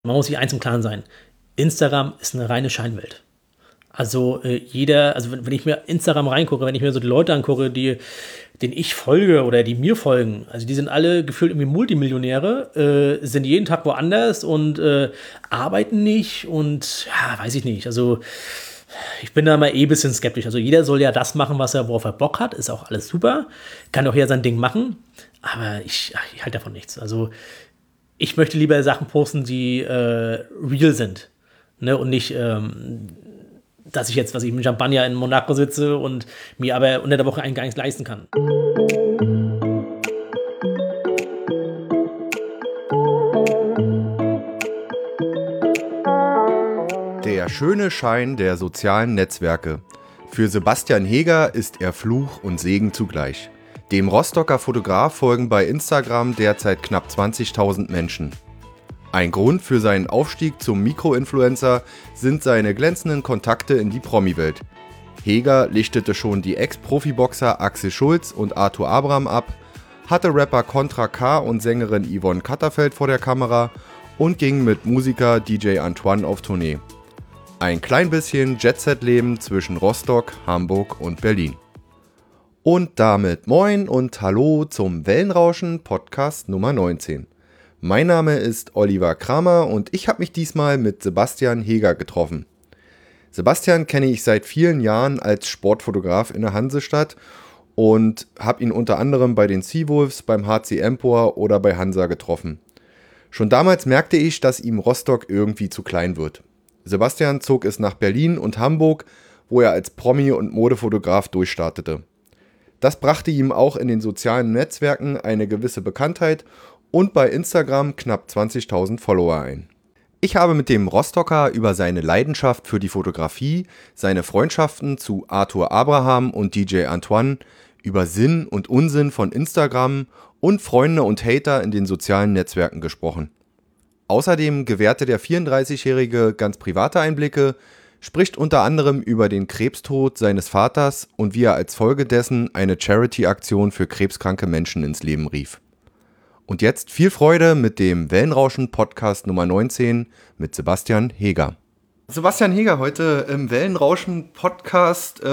Man muss sich eins im Klaren sein. Instagram ist eine reine Scheinwelt. Also wenn ich mir Instagram reingucke, wenn ich mir so die Leute angucke, denen ich folge oder die mir folgen, also die sind alle gefühlt irgendwie Multimillionäre, sind jeden Tag woanders und arbeiten nicht und ja, weiß ich nicht. Also ich bin da mal ein bisschen skeptisch. Also jeder soll ja das machen, worauf er Bock hat, ist auch alles super. Kann auch jeder sein Ding machen, aber ich halte davon nichts. Also ich möchte lieber Sachen posten, die real sind, ne? Und nicht dass ich jetzt, mit Champagner in Monaco sitze und mir aber unter der Woche eigentlich gar nichts leisten kann. Der schöne Schein der sozialen Netzwerke. Für Sebastian Heger ist er Fluch und Segen zugleich. Dem Rostocker Fotograf folgen bei Instagram derzeit knapp 20.000 Menschen. Ein Grund für seinen Aufstieg zum Mikroinfluencer sind seine glänzenden Kontakte in die Promi-Welt. Heger lichtete schon die Ex-Profiboxer Axel Schulz und Arthur Abraham ab, hatte Rapper Contra K und Sängerin Yvonne Katterfeld vor der Kamera und ging mit Musiker DJ Antoine auf Tournee. Ein klein bisschen Jet-Set-Leben zwischen Rostock, Hamburg und Berlin. Und damit moin und hallo zum Wellenrauschen Podcast Nummer 19. Mein Name ist Oliver Kramer und ich habe mich diesmal mit Sebastian Heger getroffen. Sebastian kenne ich seit vielen Jahren als Sportfotograf in der Hansestadt und habe ihn unter anderem bei den Seawolves, beim HC Empor oder bei Hansa getroffen. Schon damals merkte ich, dass ihm Rostock irgendwie zu klein wird. Sebastian zog es nach Berlin und Hamburg, wo er als Promi und Modefotograf durchstartete. Das brachte ihm auch in den sozialen Netzwerken eine gewisse Bekanntheit und bei Instagram knapp 20.000 Follower ein. Ich habe mit dem Rostocker über seine Leidenschaft für die Fotografie, seine Freundschaften zu Arthur Abraham und DJ Antoine, über Sinn und Unsinn von Instagram und Freunde und Hater in den sozialen Netzwerken gesprochen. Außerdem gewährte der 34-Jährige ganz private Einblicke, spricht unter anderem über den Krebstod seines Vaters und wie er als Folge dessen eine Charity-Aktion für krebskranke Menschen ins Leben rief. Und jetzt viel Freude mit dem Wellenrauschen-Podcast Nummer 19 mit Sebastian Heger. Sebastian Heger heute im Wellenrauschen-Podcast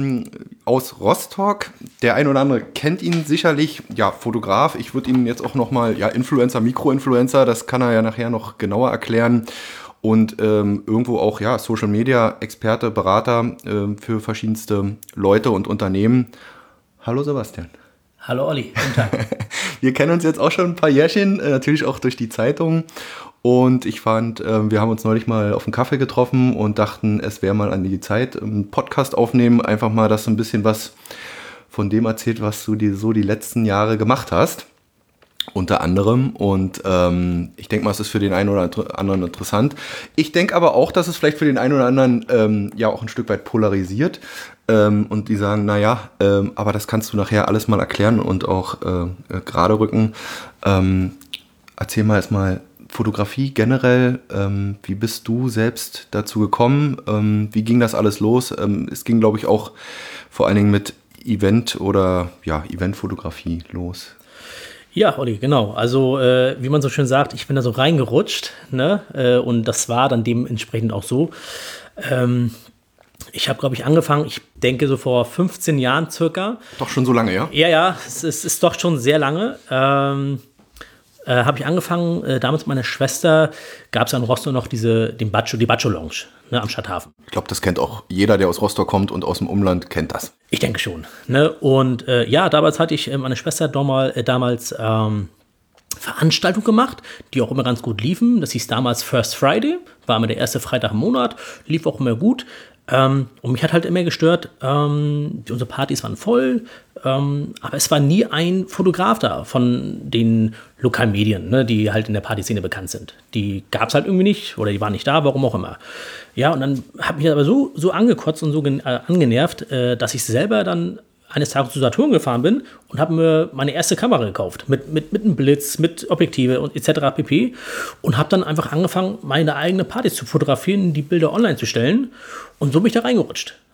aus Rostock. Der ein oder andere kennt ihn sicherlich, ja, Fotograf. Ich würde ihn jetzt auch nochmal, ja, Influencer, Mikroinfluencer, das kann er ja nachher noch genauer erklären. Und irgendwo auch, ja, Social-Media-Experte, Berater für verschiedenste Leute und Unternehmen. Hallo Sebastian. Hallo Olli, guten Tag. Wir kennen uns jetzt auch schon ein paar Jährchen, natürlich auch durch die Zeitung. Und ich fand, wir haben uns neulich mal auf einen Kaffee getroffen und dachten, es wäre mal an die Zeit, einen Podcast aufnehmen. Einfach mal, dass du ein bisschen was von dem erzählt, was du die letzten Jahre gemacht hast. Unter anderem. Und ich denke mal, es ist für den einen oder anderen interessant. Ich denke aber auch, dass es vielleicht für den einen oder anderen ja auch ein Stück weit polarisiert. Und die sagen, naja, aber das kannst du nachher alles mal erklären und auch gerade rücken. Erzähl mal erstmal Fotografie generell. Wie bist du selbst dazu gekommen? Wie ging das alles los? Es ging, glaube ich, auch vor allen Dingen mit Eventfotografie los. Ja, Olli, genau. Also, wie man so schön sagt, ich bin da so reingerutscht, ne? Und das war dann dementsprechend auch so. Ich habe, glaube ich, angefangen, ich denke so vor 15 Jahren circa. Doch schon so lange, ja? Ja, es ist doch schon sehr lange. Habe ich angefangen, damals mit meiner Schwester, gab es in Rostock noch die Bacho Lounge, ne, am Stadthafen. Ich glaube, das kennt auch jeder, der aus Rostock kommt und aus dem Umland, kennt das. Ich denke schon. Ne? Und damals hatte ich meine Schwester damals Veranstaltungen gemacht, die auch immer ganz gut liefen. Das hieß damals First Friday, war immer der erste Freitag im Monat, lief auch immer gut. Und mich hat halt immer gestört, unsere Partys waren voll, aber es war nie ein Fotograf da von den lokalen Medien, ne, die halt in der Partyszene bekannt sind. Die gab es halt irgendwie nicht oder die waren nicht da, warum auch immer. Ja, und dann hat mich aber so angekotzt und so angenervt, dass ich selber dann eines Tages zu Saturn gefahren bin und habe mir meine erste Kamera gekauft. Mit einem Blitz, mit Objektive und etc. pp. Und habe dann einfach angefangen, meine eigene Partys zu fotografieren, die Bilder online zu stellen. Und so bin ich da reingerutscht.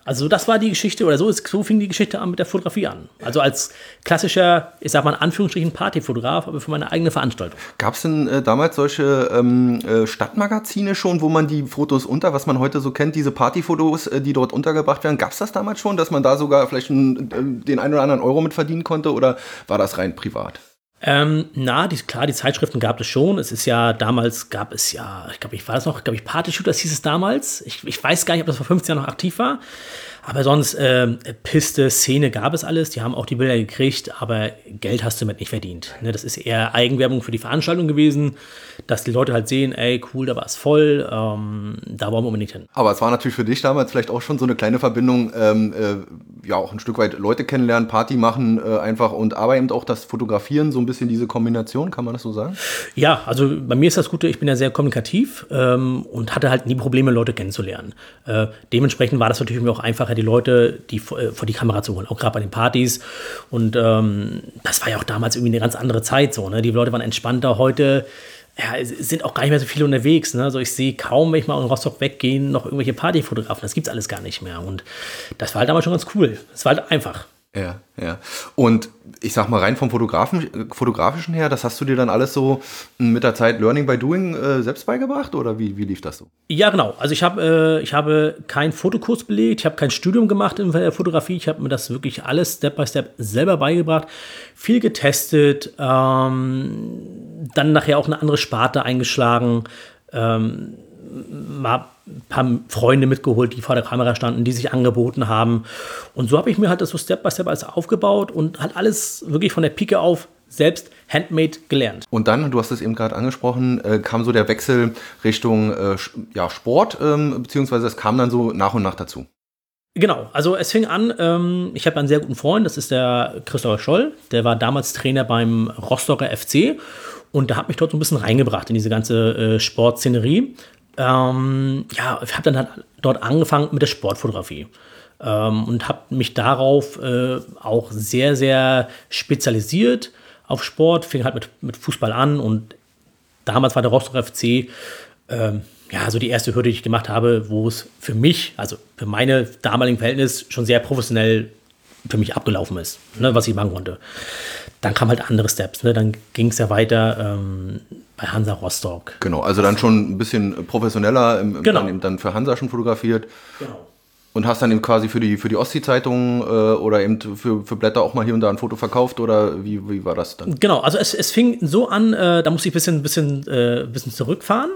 Also das war die Geschichte, oder so fing die Geschichte an mit der Fotografie an. Also als klassischer, ich sag mal in Anführungsstrichen Partyfotograf, aber für meine eigene Veranstaltung. Gab es denn damals solche Stadtmagazine schon, wo man die Fotos was man heute so kennt, diese Partyfotos, die dort untergebracht werden, gab es das damals schon, dass man da sogar vielleicht den einen oder anderen Euro mit verdienen konnte, oder war das rein privat? Die Zeitschriften gab es schon. Es ist ja, damals gab es ja, Partyshooters hieß es damals. Ich weiß gar nicht, ob das vor 15 Jahren noch aktiv war. Aber sonst, Piste, Szene gab es alles. Die haben auch die Bilder gekriegt, aber Geld hast du damit nicht verdient. Ne, das ist eher Eigenwerbung für die Veranstaltung gewesen, dass die Leute halt sehen, ey, cool, da war es voll, da wollen wir unbedingt hin. Aber es war natürlich für dich damals vielleicht auch schon so eine kleine Verbindung, auch ein Stück weit Leute kennenlernen, Party machen einfach, und aber eben auch das Fotografieren, so ein bisschen diese Kombination, kann man das so sagen? Ja, also bei mir ist das Gute, ich bin ja sehr kommunikativ und hatte halt nie Probleme, Leute kennenzulernen. Dementsprechend war das natürlich mir auch einfacher, die Leute vor die Kamera zu holen, auch gerade bei den Partys. Und das war ja auch damals irgendwie eine ganz andere Zeit so, ne? Die Leute waren entspannter. Heute sind auch gar nicht mehr so viele unterwegs. Ne? Also ich sehe kaum, wenn ich mal in Rostock weggehe, noch irgendwelche Partyfotografen. Das gibt's alles gar nicht mehr. Und das war halt damals schon ganz cool. Das war halt einfach. Ja. Und ich sag mal, rein vom Fotografischen her, das hast du dir dann alles so mit der Zeit Learning by Doing selbst beigebracht, oder wie lief das so? Ja, genau. Also ich habe keinen Fotokurs belegt, ich habe kein Studium gemacht in der Fotografie, ich habe mir das wirklich alles Step by Step selber beigebracht, viel getestet, dann nachher auch eine andere Sparte eingeschlagen, mal ein paar Freunde mitgeholt, die vor der Kamera standen, die sich angeboten haben. Und so habe ich mir halt das so Step by Step alles aufgebaut und halt alles wirklich von der Pike auf selbst handmade gelernt. Und dann, du hast es eben gerade angesprochen, kam so der Wechsel Richtung Sport, beziehungsweise es kam dann so nach und nach dazu. Genau, also es fing an, ich habe einen sehr guten Freund, das ist der Christopher Scholl, der war damals Trainer beim Rostocker FC und der hat mich dort so ein bisschen reingebracht in diese ganze Sportszenerie. Ich habe dann halt dort angefangen mit der Sportfotografie und habe mich darauf auch sehr, sehr spezialisiert auf Sport. Fing halt mit Fußball an und damals war der Rostocker FC so die erste Hürde, die ich gemacht habe, wo es für mich, also für meine damaligen Verhältnisse, schon sehr professionell für mich abgelaufen ist, ne, was ich machen konnte. Dann kamen halt andere Steps, ne? Dann ging es ja weiter bei Hansa Rostock. Genau, also dann schon ein bisschen professioneller, genau. dann für Hansa schon fotografiert. Genau. Und hast dann eben quasi für die Ostsee-Zeitung oder eben für Blätter auch mal hier und da ein Foto verkauft, oder wie war das dann? Genau, also es fing so an, da musste ich ein bisschen zurückfahren.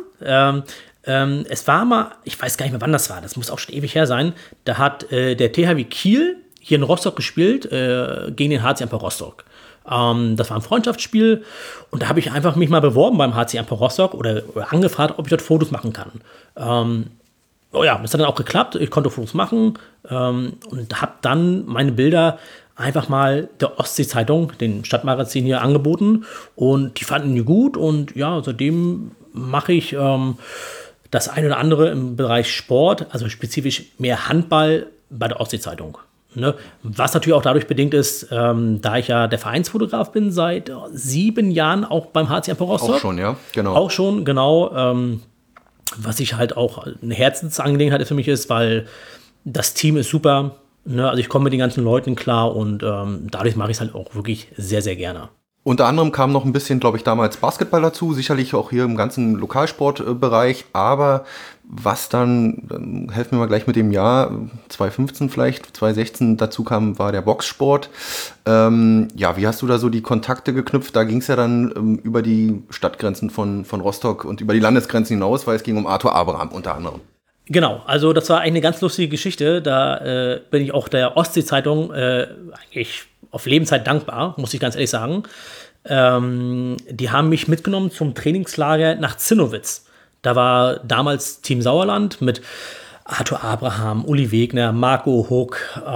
Es war mal, ich weiß gar nicht mehr, wann das war, das muss auch schon ewig her sein, da hat der THW Kiel hier in Rostock gespielt gegen den HC Amper Rostock. Das war ein Freundschaftsspiel und da habe ich einfach mich mal beworben beim HC Amper Rostock oder angefragt, ob ich dort Fotos machen kann. Das hat dann auch geklappt, ich konnte Fotos machen und habe dann meine Bilder einfach mal der Ostsee-Zeitung, den Stadtmagazin hier, angeboten und die fanden die gut und ja, seitdem mache ich das ein oder andere im Bereich Sport, also spezifisch mehr Handball bei der Ostsee-Zeitung. Ne? Was natürlich auch dadurch bedingt ist, da ich ja der Vereinsfotograf bin, seit 7 Jahren auch beim HC Amper Rostock. Auch schon, ja, genau. Auch schon, genau. Was ich halt auch eine Herzensangelegenheit für mich ist, weil das Team ist super. Ne? Also ich komme mit den ganzen Leuten klar und dadurch mache ich es halt auch wirklich sehr, sehr gerne. Unter anderem kam noch ein bisschen, glaube ich, damals Basketball dazu, sicherlich auch hier im ganzen Lokalsportbereich, aber was dann, helfen wir mal gleich mit dem Jahr, 2015 vielleicht, 2016 dazu kam, war der Boxsport. Wie hast du da so die Kontakte geknüpft? Da ging es ja dann über die Stadtgrenzen von Rostock und über die Landesgrenzen hinaus, weil es ging um Arthur Abraham unter anderem. Genau, also das war eigentlich eine ganz lustige Geschichte. Da bin ich auch der Ostsee-Zeitung eigentlich auf Lebenszeit dankbar, muss ich ganz ehrlich sagen. Die haben mich mitgenommen zum Trainingslager nach Zinnowitz. Da war damals Team Sauerland mit Arthur Abraham, Uli Wegner, Marco Huck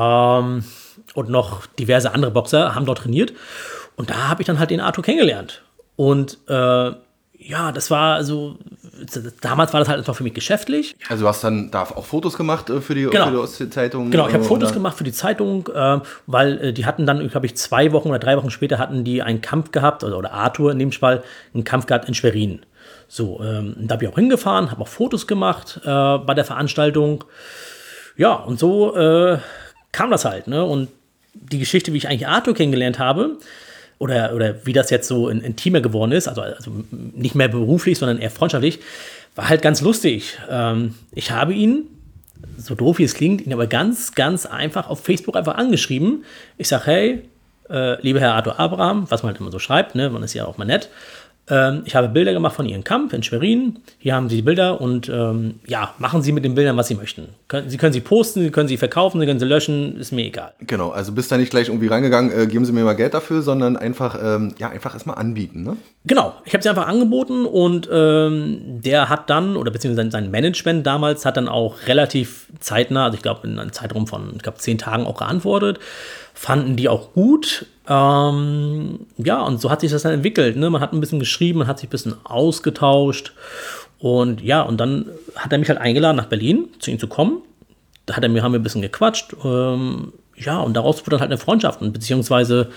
und noch diverse andere Boxer haben dort trainiert. Und da habe ich dann halt den Arthur kennengelernt. Und das war so, damals war das halt einfach für mich geschäftlich. Also du hast dann da auch Fotos gemacht für die Ostsee-Zeitung? Genau, ich habe Fotos gemacht für die Zeitung, weil die hatten dann, glaube ich, 2 Wochen oder 3 Wochen später hatten die einen Kampf gehabt, oder Arthur in dem Fall, einen Kampf gehabt in Schwerin. So, da bin ich auch hingefahren, habe auch Fotos gemacht bei der Veranstaltung. Ja, und so kam das halt. Ne? Und die Geschichte, wie ich eigentlich Arthur kennengelernt habe, oder wie das jetzt so intimer geworden ist, also nicht mehr beruflich, sondern eher freundschaftlich, war halt ganz lustig. Ich habe ihn, so doof wie es klingt, ihn aber ganz, ganz einfach auf Facebook einfach angeschrieben. Ich sage, hey, lieber Herr Arthur Abraham, was man halt immer so schreibt, ne, man ist ja auch mal nett. Ich habe Bilder gemacht von Ihrem Kampf in Schwerin. Hier haben Sie die Bilder und machen Sie mit den Bildern, was Sie möchten. Sie können sie posten, Sie können sie verkaufen, Sie können sie löschen, ist mir egal. Genau, also bist da nicht gleich irgendwie reingegangen, geben Sie mir mal Geld dafür, sondern einfach erstmal anbieten, ne? Genau, ich habe sie einfach angeboten und der hat dann, oder beziehungsweise sein Management damals, hat dann auch relativ zeitnah, also ich glaube in einem Zeitraum von 10 Tagen auch geantwortet, fanden die auch gut. Und so hat sich das dann entwickelt. Ne? Man hat ein bisschen geschrieben, man hat sich ein bisschen ausgetauscht. Und und dann hat er mich halt eingeladen, nach Berlin zu ihm zu kommen. Da haben wir ein bisschen gequatscht. Und daraus wurde dann halt eine Freundschaft. Und beziehungsweise,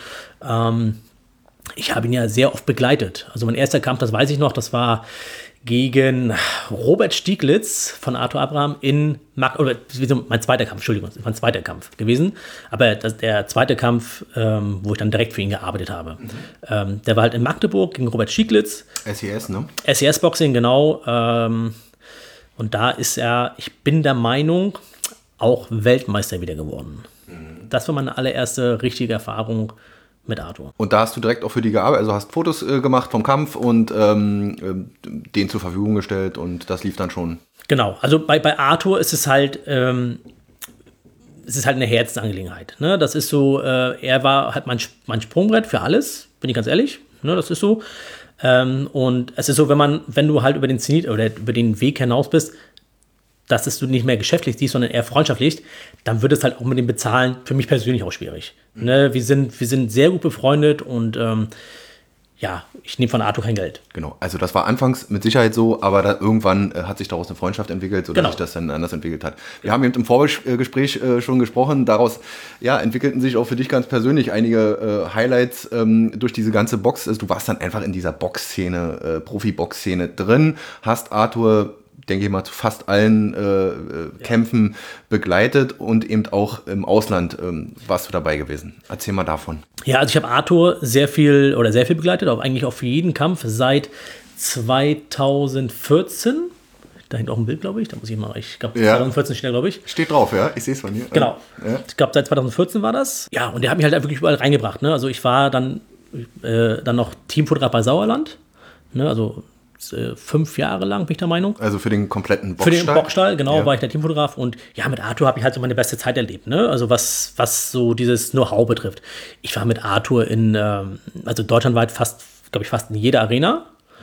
ich habe ihn ja sehr oft begleitet. Also mein erster Kampf, das weiß ich noch, das war gegen Robert Stieglitz von Arthur Abraham mein zweiter Kampf, Entschuldigung, das war ein zweiter Kampf gewesen, aber der zweite Kampf, wo ich dann direkt für ihn gearbeitet habe, der war halt in Magdeburg gegen Robert Stieglitz. SES, ne? SES-Boxing, genau. Und da ist er, ich bin der Meinung, auch Weltmeister wieder geworden. Das war meine allererste richtige Erfahrung mit Arthur. Und da hast du direkt auch für die gearbeitet, also hast Fotos gemacht vom Kampf und den zur Verfügung gestellt und das lief dann schon. Genau, also bei Arthur ist es halt, eine Herzensangelegenheit. Ne? Das ist so, er war halt mein Sprungbrett für alles, bin ich ganz ehrlich. Ne? Das ist so. Und es ist so, wenn du halt über den Zenit oder über den Weg hinaus bist, dass du nicht mehr geschäftlich siehst, sondern eher freundschaftlich, dann wird es halt auch mit dem Bezahlen für mich persönlich auch schwierig. Ne? Wir sind sehr gut befreundet und ich nehme von Arthur kein Geld. Genau, also das war anfangs mit Sicherheit so, aber irgendwann hat sich daraus eine Freundschaft entwickelt, sodass sich das dann anders entwickelt hat. Wir haben eben im Vorgespräch schon gesprochen, daraus entwickelten sich auch für dich ganz persönlich einige Highlights durch diese ganze Box. Also du warst dann einfach in dieser Boxszene, Profi-Box-Szene drin, hast Arthur, denke ich mal, zu fast allen Kämpfen begleitet und eben auch im Ausland warst du dabei gewesen. Erzähl mal davon. Ja, also ich habe Arthur sehr viel begleitet, eigentlich auch für jeden Kampf seit 2014. Da hängt auch ein Bild, glaube ich. Da muss ich mal, ich glaube, 2014 steht da, glaube ich. Steht drauf, ja. Ich sehe es von hier. Genau. Ja. Ich glaube, seit 2014 war das. Ja, und der hat mich halt wirklich überall reingebracht. Ne? Also ich war dann noch Teamfotograf bei Sauerland. Ne? Also 5 Jahre lang, bin ich der Meinung. Also für den kompletten Boxstall? Für den Boxstall, genau, war ich der Teamfotograf. Und mit Arthur habe ich halt so meine beste Zeit erlebt. Ne? Also was so dieses Know-how betrifft. Ich war mit Arthur also deutschlandweit fast in jeder Arena.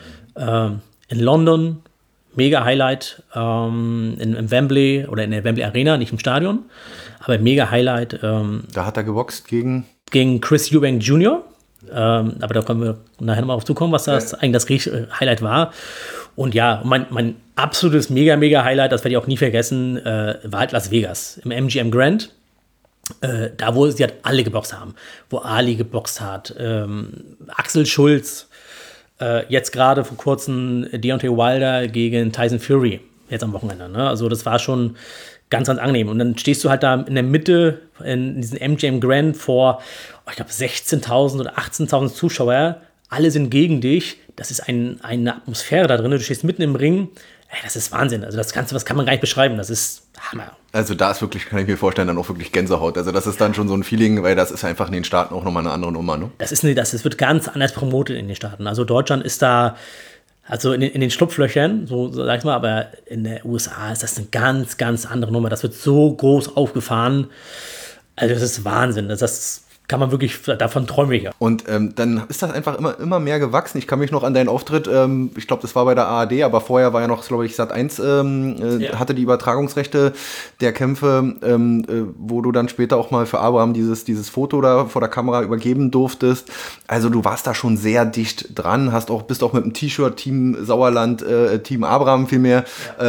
In London, mega Highlight. Im Wembley oder in der Wembley Arena, nicht im Stadion. Aber mega Highlight. Da hat er geboxt gegen Chris Eubank Jr., aber da können wir nachher nochmal auf zukommen, was das eigentlich das Highlight war. Und mein absolutes mega Highlight, das werde ich auch nie vergessen, war halt Las Vegas im MGM Grand. Da, wo sie halt alle geboxt haben. Wo Ali geboxt hat, Axel Schulz, jetzt gerade vor kurzem Deontay Wilder gegen Tyson Fury, jetzt am Wochenende. Ne? Also das war schon ganz, ganz angenehm. Und dann stehst du halt da in der Mitte in diesem MGM Grand vor, ich glaube, 16.000 oder 18.000 Zuschauer. Alle sind gegen dich. Das ist eine Atmosphäre da drin. Du stehst mitten im Ring. Das ist Wahnsinn. Also das kann man gar nicht beschreiben. Das ist Hammer. Also da ist wirklich, kann ich mir vorstellen, dann auch wirklich Gänsehaut. Also das ist dann schon so ein Feeling, weil das ist einfach in den Staaten auch nochmal eine andere Nummer. Ne? Das wird ganz anders promotet in den Staaten. Also Deutschland ist da, also in den Schlupflöchern, so sag ich mal, aber in der USA ist das eine ganz, ganz andere Nummer. Das wird so groß aufgefahren. Also das ist Wahnsinn. Das kann man wirklich, davon träume ich ja. Und dann ist das einfach immer mehr gewachsen. Ich kann mich noch an deinen Auftritt, ich glaube, das war bei der ARD, aber vorher war ja noch, glaube ich, Sat.1 hatte die Übertragungsrechte der Kämpfe, wo du dann später auch mal für Abraham dieses Foto da vor der Kamera übergeben durftest. Also du warst da schon sehr dicht dran, bist auch mit dem T-Shirt Team Sauerland, Team Abraham vielmehr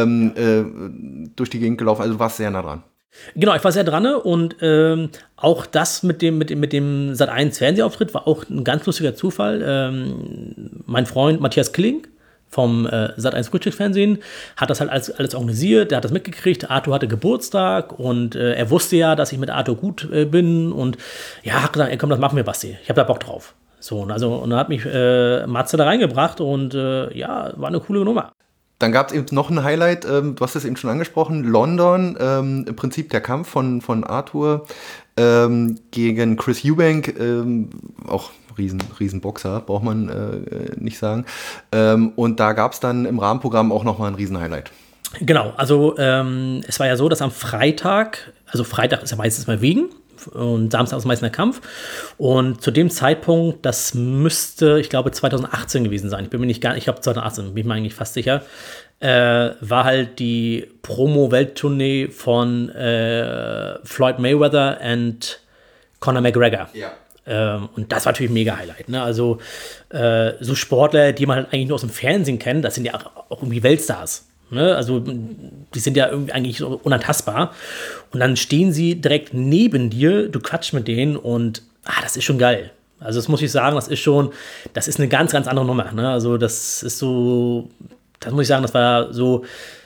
durch die Gegend gelaufen. Also du warst sehr nah dran. Genau, ich war sehr dran und auch das mit dem Sat.1 Fernsehauftritt war auch ein ganz lustiger Zufall. Mein Freund Matthias Killing, vom Sat.1 Frühstücksfernsehen, hat das halt alles organisiert, der hat das mitgekriegt, Arthur hatte Geburtstag und er wusste ja, dass ich mit Arthur gut bin und ja, hat gesagt, ey, komm, das machen wir, Basti, ich habe da Bock drauf. So, und dann hat mich Matze da reingebracht und ja, war eine coole Nummer. Dann gab es eben noch ein Highlight, du hast es eben schon angesprochen, London, im Prinzip der Kampf von Arthur gegen Chris Eubank, auch riesen Boxer, braucht man nicht sagen. Und da gab es dann im Rahmenprogramm auch nochmal ein Riesen-Highlight. Genau, also es war ja so, dass am Freitag, also Freitag ist ja meistens mal Wiegen und Samstag ist meistens der Kampf. Und zu dem Zeitpunkt, das müsste, ich glaube, 2018 gewesen sein. Ich glaube 2018, bin ich mir eigentlich fast sicher. War halt die Promo-Welttournee von Floyd Mayweather und Conor McGregor. Ja. Und das war natürlich ein mega Highlight. Ne? Also so Sportler, die man halt eigentlich nur aus dem Fernsehen kennt, das sind ja auch irgendwie Weltstars. Ne? Also die sind ja irgendwie eigentlich so unantastbar. Und dann stehen sie direkt neben dir, du quatschst mit denen und das ist schon geil. Also das muss ich sagen, das ist eine ganz, ganz andere Nummer. Ne? Also das ist so, das muss ich sagen, das war so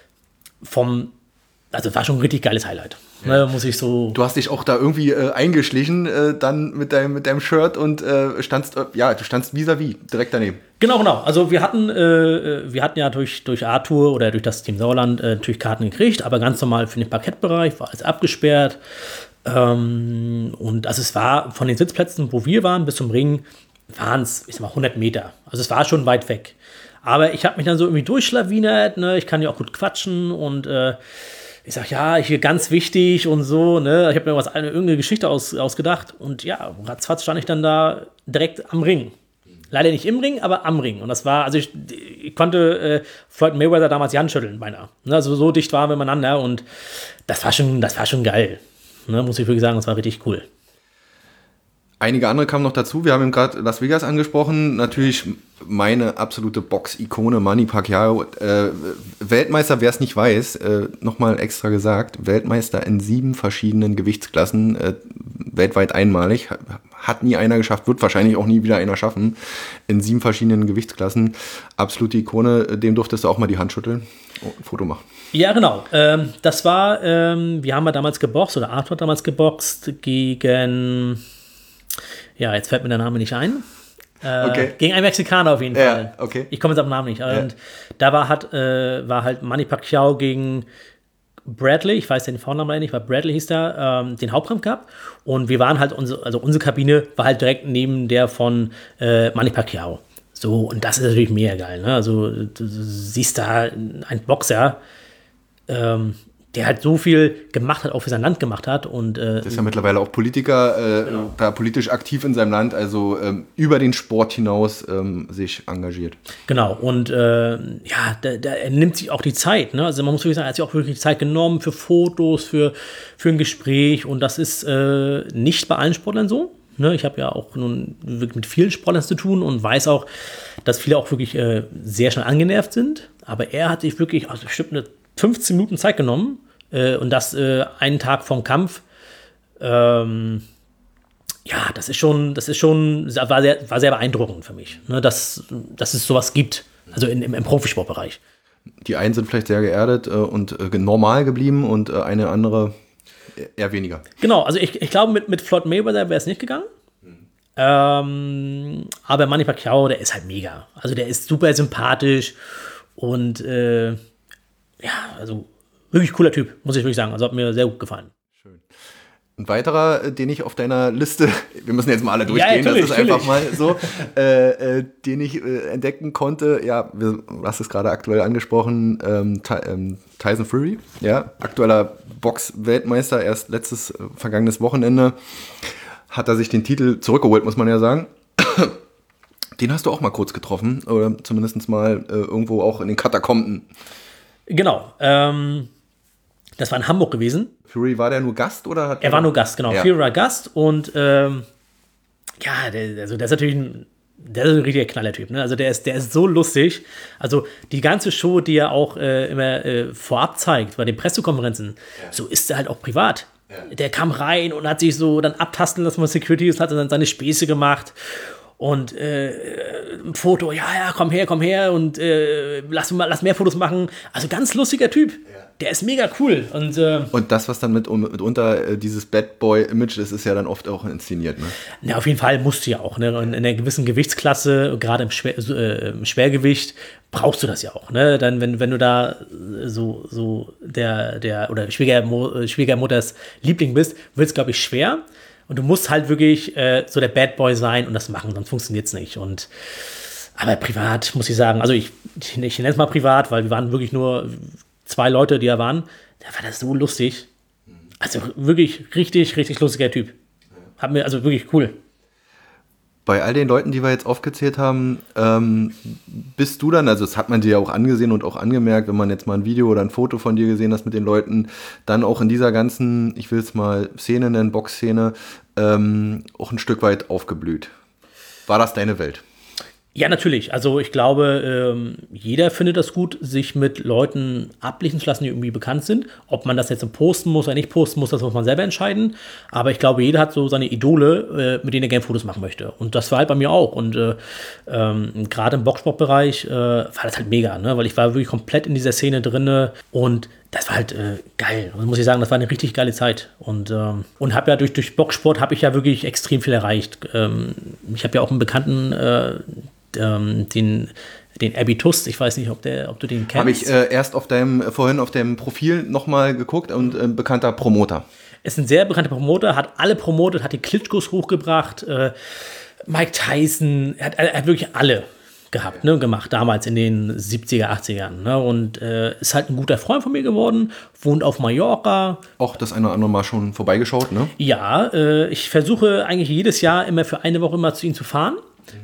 also war schon ein richtig geiles Highlight. Ja. Ne, muss ich so. Du hast dich auch da irgendwie eingeschlichen, dann mit deinem Shirt und du standst vis-à-vis, direkt daneben. Genau. Also wir hatten ja durch Arthur oder durch das Team Sauerland natürlich Karten gekriegt, aber ganz normal für den Parkettbereich, war alles abgesperrt. Und also es war von den Sitzplätzen, wo wir waren, bis zum Ring, waren es, 100 Meter. Also es war schon weit weg. Aber ich habe mich dann so irgendwie durchschlawinert, ne? Ich kann ja auch gut quatschen und ich sag, ja, hier ganz wichtig und so, ne? Ich habe mir irgendeine Geschichte ausgedacht und ja, ratzfatz stand ich dann da direkt am Ring. Leider nicht im Ring, aber am Ring. Und das war, also ich konnte Floyd Mayweather damals die Hand schütteln, beinahe. Ne? Also so dicht waren wir miteinander und das war schon geil. Ne? Muss ich wirklich sagen, das war richtig cool. Einige andere kamen noch dazu. Wir haben eben gerade Las Vegas angesprochen. Natürlich meine absolute Box-Ikone Manny Pacquiao. Weltmeister, wer es nicht weiß, nochmal extra gesagt, Weltmeister in 7 verschiedenen Gewichtsklassen, weltweit einmalig. Hat nie einer geschafft, wird wahrscheinlich auch nie wieder einer schaffen. In 7 verschiedenen Gewichtsklassen. Absolute Ikone, dem durftest du auch mal die Hand schütteln. Ein Foto machen. Ja, genau. Das war, wir haben ja damals geboxt, oder Arthur hat damals geboxt gegen... Ja, jetzt fällt mir der Name nicht ein. Okay. Gegen einen Mexikaner auf jeden Fall. Ja, okay. Ich komme jetzt auf den Namen nicht. Und da war halt Manny Pacquiao gegen Bradley, ich weiß den Vornamen nicht, weil Bradley hieß da, den Hauptkampf gehabt. Und wir waren halt, unsere Kabine war halt direkt neben der von Manny Pacquiao. So, und das ist natürlich mega geil. Ne? Also du siehst da einen Boxer, der halt so viel gemacht hat, auch für sein Land gemacht hat. Und, das ist ja mittlerweile auch Politiker, genau. Da politisch aktiv in seinem Land, also über den Sport hinaus sich engagiert. Genau, und er nimmt sich auch die Zeit. Ne? Also man muss wirklich sagen, er hat sich auch wirklich die Zeit genommen für Fotos, für ein Gespräch. Und das ist nicht bei allen Sportlern so. Ne? Ich habe ja auch nun mit vielen Sportlern zu tun und weiß auch, dass viele auch wirklich sehr schnell angenervt sind. Aber er hat sich wirklich, also bestimmt 15 Minuten Zeit genommen und das einen Tag vom Kampf. Das war sehr beeindruckend für mich, ne, dass es sowas gibt, also im Profisportbereich. Die einen sind vielleicht sehr geerdet und normal geblieben und eine andere eher weniger. Genau, also ich glaube, mit Floyd Mayweather wäre es nicht gegangen. Aber Manny Pacquiao, der ist halt mega. Also der ist super sympathisch und also wirklich cooler Typ, muss ich wirklich sagen. Also hat mir sehr gut gefallen. Schön. Ein weiterer, den ich auf deiner Liste, wir müssen jetzt mal alle durchgehen, ja, das ist einfach mal so, den ich entdecken konnte, ja, du hast es gerade aktuell angesprochen, Tyson Fury, ja, aktueller Box-Weltmeister, erst vergangenes Wochenende hat er sich den Titel zurückgeholt, muss man ja sagen. Den hast du auch mal kurz getroffen, oder zumindest mal irgendwo auch in den Katakomben. Genau, das war in Hamburg gewesen. Fury, war der nur Gast oder er war nur Gast, genau. Ja. Fury war Gast und der ist natürlich ein richtiger Knallertyp. Ne? Also der ist so lustig. Also die ganze Show, die er auch immer vorab zeigt, bei den Pressekonferenzen, so ist er halt auch privat. Ja. Der kam rein und hat sich so dann abtasten lassen von Securities, hat dann seine Späße gemacht. und ein Foto, ja, komm her und lass mehr Fotos machen. Also ganz lustiger Typ. Ja. Der ist mega cool. Und das, was dann mitunter dieses Bad Boy-Image ist, ist ja dann oft auch inszeniert, ne? Ja, auf jeden Fall musst du ja auch, ne? Und in einer gewissen Gewichtsklasse, gerade im Schwergewicht, brauchst du das ja auch, ne? Dann, wenn du da so der oder Schwiegermutters Liebling bist, wird es, glaube ich, schwer. Und du musst halt wirklich so der Bad Boy sein und das machen, sonst funktioniert es nicht. Aber privat muss ich sagen, also ich nenne es mal privat, weil wir waren wirklich nur 2 Leute, die da waren. Da war das so lustig. Also wirklich richtig, richtig lustiger Typ. Hat mir also wirklich cool. Bei all den Leuten, die wir jetzt aufgezählt haben, bist du dann, also das hat man dir ja auch angesehen und auch angemerkt, wenn man jetzt mal ein Video oder ein Foto von dir gesehen hat mit den Leuten, dann auch in dieser ganzen, ich will es mal Szene nennen, Boxszene, auch ein Stück weit aufgeblüht. War das deine Welt? Ja, natürlich. Also ich glaube, jeder findet das gut, sich mit Leuten ablichten zu lassen, die irgendwie bekannt sind. Ob man das jetzt posten muss oder nicht posten muss, das muss man selber entscheiden. Aber ich glaube, jeder hat so seine Idole, mit denen er gerne Fotos machen möchte. Und das war halt bei mir auch. Und gerade im Boxsportbereich war das halt mega, ne? Weil ich war wirklich komplett in dieser Szene drin und das war halt geil. Und muss ich sagen, das war eine richtig geile Zeit. Und habe ja durch Boxsport habe ich ja wirklich extrem viel erreicht. Ich habe ja auch einen Bekannten, den Abby Tust, ich weiß nicht, ob du den kennst. Habe ich erst vorhin auf deinem Profil nochmal geguckt und bekannter Promoter. Ist ein sehr bekannter Promoter, hat alle promotet, hat die Klitschkos hochgebracht, Mike Tyson, er hat wirklich alle gehabt, ne, gemacht, damals in den 70er, 80ern. Ne, und ist halt ein guter Freund von mir geworden, wohnt auf Mallorca. Auch das eine oder andere Mal schon vorbeigeschaut, ne? Ja, ich versuche eigentlich jedes Jahr immer für eine Woche immer zu ihm zu fahren.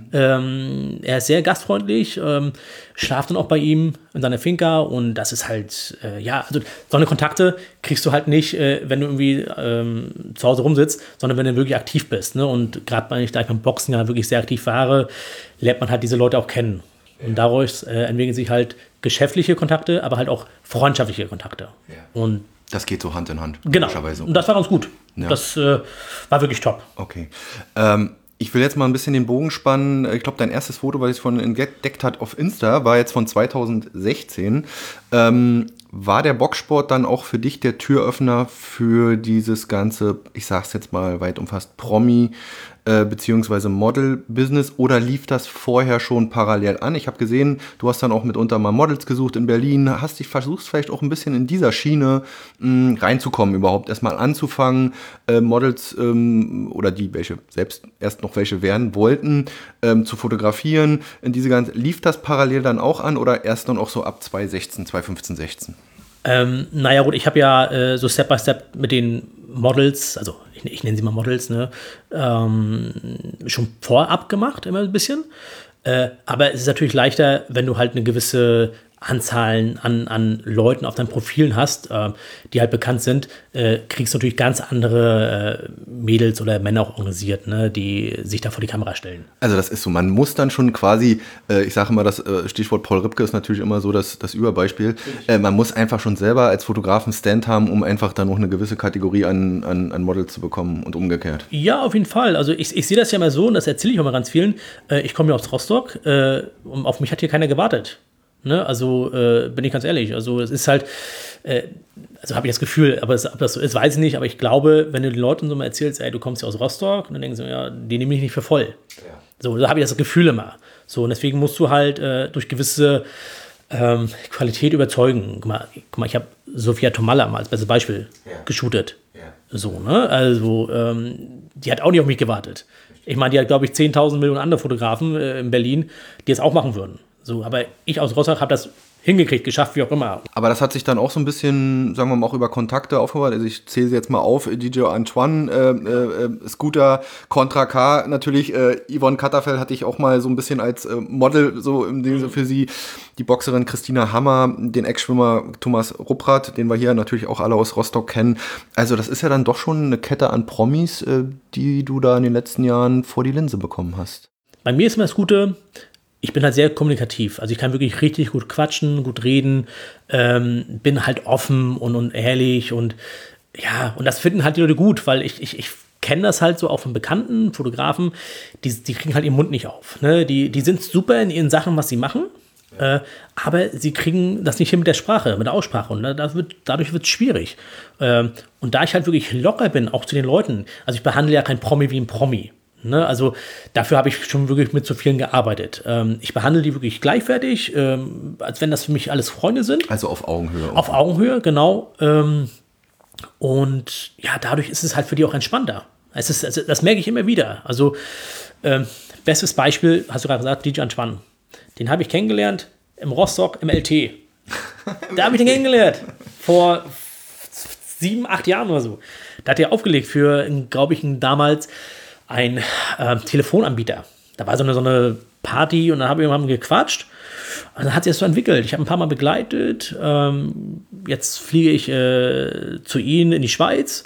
Er ist sehr gastfreundlich, schlaft dann auch bei ihm in seiner Finca und das ist halt, also so eine Kontakte kriegst du halt nicht, wenn du irgendwie zu Hause rumsitzt, sondern wenn du wirklich aktiv bist. Ne? Und gerade weil ich da beim Boxen ja wirklich sehr aktiv war, lernt man halt diese Leute auch kennen. Und daraus entwickeln sich halt geschäftliche Kontakte, aber halt auch freundschaftliche Kontakte. Ja. Und das geht so Hand in Hand. Genau, und das war ganz gut. Ja. Das war wirklich top. Okay. Ich will jetzt mal ein bisschen den Bogen spannen. Ich glaube, dein erstes Foto, was ich von entdeckt hat auf Insta, war jetzt von 2016. War der Boxsport dann auch für dich der Türöffner für dieses ganze, ich sag's jetzt mal weit umfasst, Promi- beziehungsweise Model-Business oder lief das vorher schon parallel an? Ich habe gesehen, du hast dann auch mitunter mal Models gesucht in Berlin, versuchst vielleicht auch ein bisschen in dieser Schiene reinzukommen, überhaupt erstmal anzufangen, Models oder die, welche selbst erst noch welche werden wollten, zu fotografieren. Lief das parallel dann auch an oder erst dann auch so ab 2015, 16? Naja gut, ich habe ja so Step by Step mit den Models, also ich nenne sie mal Models, ne, schon vorab gemacht, immer ein bisschen. Aber es ist natürlich leichter, wenn du halt eine gewisse Anzahl an Leuten auf deinen Profilen hast, die halt bekannt sind, kriegst du natürlich ganz andere Mädels oder Männer auch organisiert, ne, die sich da vor die Kamera stellen. Also das ist so, man muss dann schon quasi, ich sage immer, das Stichwort Paul Ripke ist natürlich immer so das Überbeispiel, man muss einfach schon selber als Fotograf einen Stand haben, um einfach dann noch eine gewisse Kategorie an Models zu bekommen und umgekehrt. Ja, auf jeden Fall. Also ich sehe das ja mal so, und das erzähle ich auch mal ganz vielen, ich komme ja aus Rostock und auf mich hat hier keiner gewartet. Ne, also bin ich ganz ehrlich, also es ist halt, also habe ich das Gefühl, aber ob das so ist, weiß ich nicht, aber ich glaube, wenn du den Leuten so mal erzählst, ey, du kommst ja aus Rostock, dann denken sie, ja, die nehme ich nicht für voll. Ja. So, da habe ich das Gefühl immer. So, und deswegen musst du halt durch gewisse Qualität überzeugen. Guck mal, ich habe Sophia Tomalla mal als bestes Beispiel geshootet. Ja. So, ne, also die hat auch nicht auf mich gewartet. Ich meine, die hat, glaube ich, 10.000 Millionen andere Fotografen in Berlin, die es auch machen würden. So, aber ich aus Rostock habe das hingekriegt, geschafft, wie auch immer. Aber das hat sich dann auch so ein bisschen, sagen wir mal, auch über Kontakte aufgebaut. Also ich zähle sie jetzt mal auf, DJ Antoine, Scooter, Contra K, natürlich, Yvonne Katterfeld hatte ich auch mal so ein bisschen als Model, so im Sinne für sie, die Boxerin Christina Hammer, den Ex-Schwimmer Thomas Rupprath, den wir hier natürlich auch alle aus Rostock kennen. Also das ist ja dann doch schon eine Kette an Promis, die du da in den letzten Jahren vor die Linse bekommen hast. Bei mir ist immer das Gute, ich bin halt sehr kommunikativ, also ich kann wirklich richtig gut quatschen, gut reden, bin halt offen und ehrlich und ja, und das finden halt die Leute gut, weil ich kenne das halt so auch von bekannten Fotografen, die kriegen halt ihren Mund nicht auf. Ne? Die sind super in ihren Sachen, was sie machen, aber sie kriegen das nicht hin mit der Sprache, mit der Aussprache. Und dadurch wird es schwierig. Und da ich halt wirklich locker bin, auch zu den Leuten, also ich behandle ja kein Promi wie ein Promi. Ne? Also dafür habe ich schon wirklich mit so vielen gearbeitet. Ich behandle die wirklich gleichwertig, als wenn das für mich alles Freunde sind. Also auf Augenhöhe. Auf Augenhöhe, genau. Und ja, dadurch ist es halt für die auch entspannter. Das merke ich immer wieder. Also, bestes Beispiel, hast du gerade gesagt, DJ Anspann. Den habe ich kennengelernt im Rostock, im LT. Da habe ich den kennengelernt. Vor 7, 8 Jahren oder so. Da hat er aufgelegt für, glaube ich, damals ein Telefonanbieter. Da war so eine Party und dann haben wir gequatscht. Und dann hat sich das so entwickelt. Ich habe ein paar Mal begleitet. Jetzt fliege ich zu ihm in die Schweiz.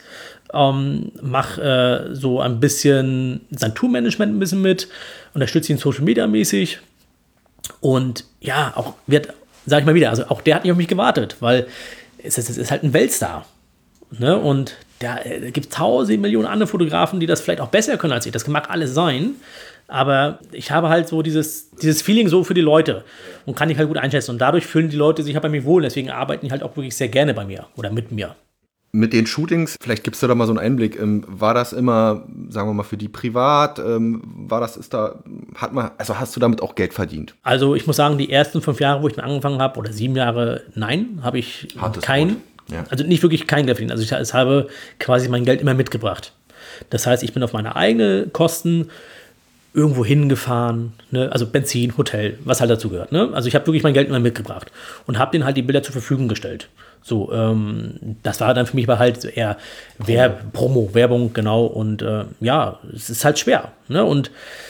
Mache so ein bisschen sein Tourmanagement ein bisschen mit. Unterstütze ihn Social Media mäßig. Und ja, auch sag ich mal wieder, also auch der hat nicht auf mich gewartet, weil es ist halt ein Weltstar. Ne? Und da gibt es 1000 Millionen andere Fotografen, die das vielleicht auch besser können als ich. Das mag alles sein. Aber ich habe halt so dieses Feeling so für die Leute und kann ich halt gut einschätzen. Und dadurch fühlen die Leute sich halt bei mir wohl. Deswegen arbeiten die halt auch wirklich sehr gerne bei mir oder mit mir. Mit den Shootings, vielleicht gibst du da mal so einen Einblick. War das immer, sagen wir mal, für die privat? Hast du damit auch Geld verdient? Also ich muss sagen, die ersten 5 Jahre, wo ich dann angefangen habe, oder 7 Jahre, nein, habe ich also nicht wirklich kein Geld verdient. Also ich habe quasi mein Geld immer mitgebracht. Das heißt, ich bin auf meine eigenen Kosten irgendwo hingefahren, ne? Also Benzin, Hotel, was halt dazu gehört. Ne? Also ich habe wirklich mein Geld immer mitgebracht und habe denen halt die Bilder zur Verfügung gestellt. So, das war dann für mich halt eher Werbung, genau. Und ja, es ist halt schwer. Ne? Und